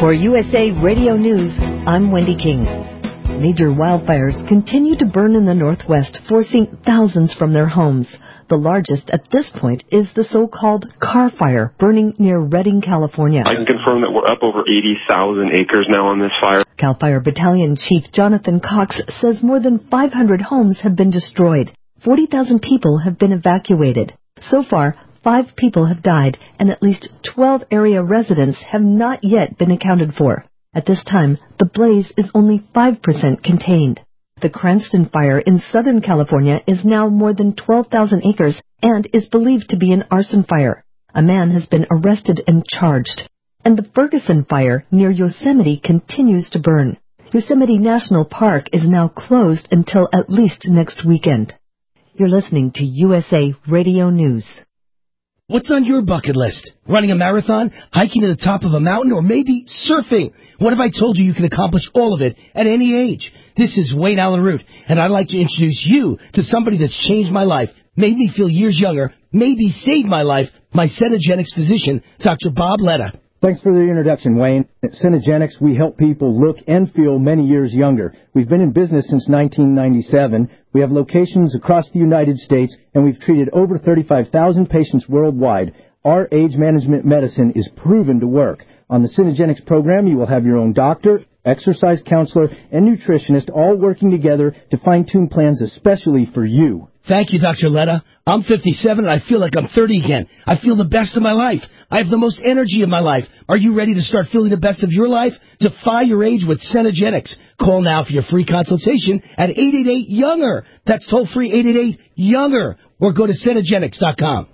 For USA Radio News, I'm Wendy King. Major wildfires continue to burn in the Northwest, forcing thousands from their homes. The largest at this point is the so-called Carr Fire, burning near Redding, California. I can confirm that we're up over 80,000 acres now on this fire. CAL FIRE Battalion Chief Jonathan Cox says more than 500 homes have been destroyed. 40,000 people have been evacuated. So far, 5 people have died, and at least 12 area residents have not yet been accounted for. At this time, the blaze is only 5% contained. The Cranston Fire in Southern California is now more than 12,000 acres and is believed to be an arson fire. A man has been arrested and charged. And the Ferguson Fire near Yosemite continues to burn. Yosemite National Park is now closed until at least next weekend. You're listening to USA Radio News. What's on your bucket list? Running a marathon, hiking to the top of a mountain, or maybe surfing? What if I told you can accomplish all of it at any age? This is Wayne Allen Root, and I'd like to introduce you to somebody that's changed my life, made me feel years younger, maybe saved my life, my Cenegenics physician, Dr. Bob Letta. Thanks for the introduction, Wayne. At Cenegenics, we help people look and feel many years younger. We've been in business since 1997. We have locations across the United States, and we've treated over 35,000 patients worldwide. Our age management medicine is proven to work. On the Cenegenics program, you will have your own doctor, exercise counselor, and nutritionist all working together to fine-tune plans especially for you. Thank you, Dr. Letta. I'm 57 and I feel like I'm 30 again. I feel the best of my life. I have the most energy of my life. Are you ready to start feeling the best of your life? Defy your age with Cenegenics. Call now for your free consultation at 888-YOUNGER. That's toll-free 888-YOUNGER. Or go to Cenegenics.com.